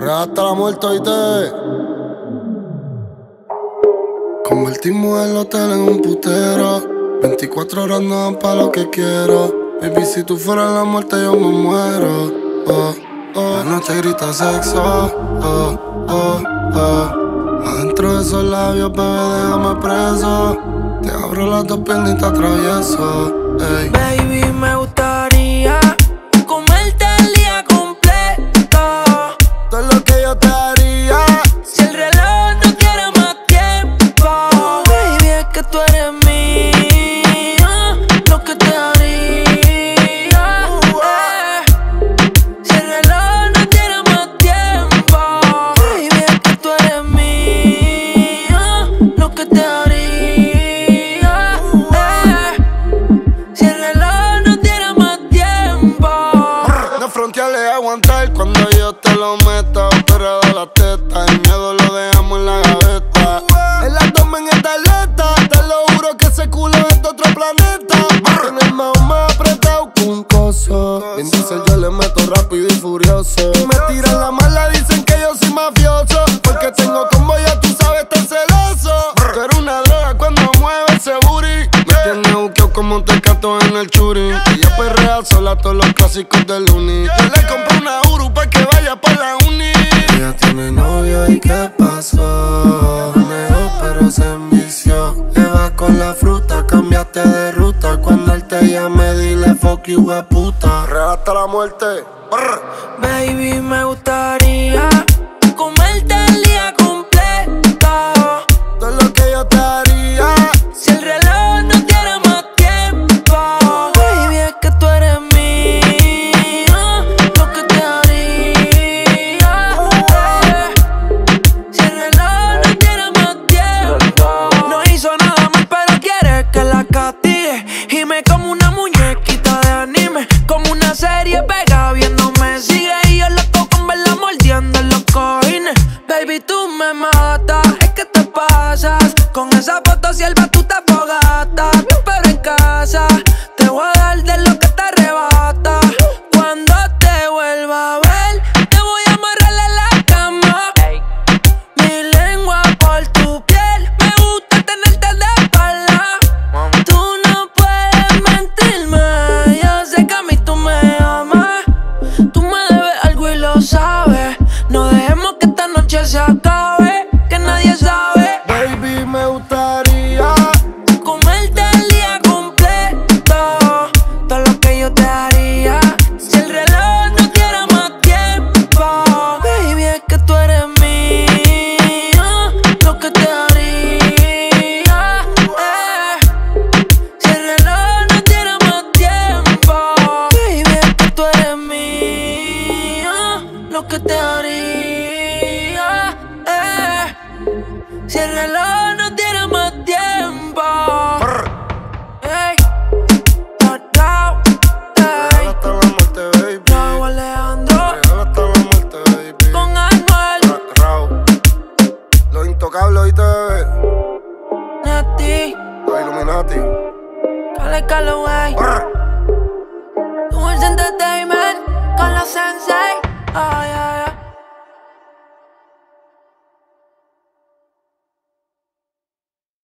Real hasta la muerte, oíste. Convertimos el hotel en un putero. 24 horas no dan pa' lo que quiero. Baby, si tú fueras la muerte yo me muero. La noche grita sexo. Adentro de esos labios, bebé, déjame preso. Te abro las dos piernas y te atravieso. Ey. Baby, me gustaría comerte el día completo. Todo lo que yo te haría. Si el reloj no quiere más tiempo. Baby, es que tú eres mía. Lo que te haría. Si el reloj no quiere más tiempo. Baby, es que tú eres mía. Lo que te haría. Si el reloj no tiene más tiempo. No fronteales aguantar cuando yo te lo meta. Pero de la teta, el miedo lo dejamos en la gaveta. El abdomen está alerta, te lo juro que ese culo es de otro planeta. Tiene el mao más apretado que un coso. Bien dice yo le meto rápido y furioso. Me tiran la mala, dicen que yo soy mafioso. Porque tengo combo, ya tú sabes, tan celoso. Tú eres una droga cuando mueve ese booty. Me tiene buqueo como un tecato en el churi. Ella perrea sola todos los clásicos del uni. Yo le compré una Uru pa' que vaya pa' la uni. Ella tiene novio y ¿qué pasó? Negó pero se envició. Le vas con la fruta, cambiaste de ruta. Cuando él te llame dile fuck you, hueputa. Real hasta la muerte. Baby, me gustaría comerte el día completo. Todo lo que yo te haría. Si el reloj no tiene más tiempo. Baby, es que tú eres mía. Lo que te haría. Si el reloj no tiene más tiempo. No hizo nada mal, pero quiere que la castigue. Y me como una muñequita de anime. Como una serie pega viéndome sigue. Y yo loco con verla mordiendo en los cojines. Baby, tú me matas, es que te pasas. Con esa foto sierva tú te afogatas. Pero en casa te voy a dar de lo que te arrebata. Cuando te vuelva a ver, te voy a amarrar en la cama. Mi lengua por tu piel, me gusta tenerte de espalda. Tú no puedes mentirme, yo sé que a mí tú me amas. Tú me debes algo y lo sabes. No dejemos que esta noche se acabe, que nadie sabe. Baby, me gustaría Comerte el día completo. Todo lo que yo te haría. Si el reloj no quiere más tiempo. Baby, es que tú eres mía. Lo que te haría. Si el reloj no tiene más tiempo. Baby, es que tú eres mía. Lo que te haría. Si el reloj no tiene más tiempo. Ey, Real hasta la muerte, baby. Raúl Alejandro Real hasta la muerte, baby. con Anuel, Raúl. Los intocables, oíste, bebé. Nati, Los Illuminati. Cale Calloway.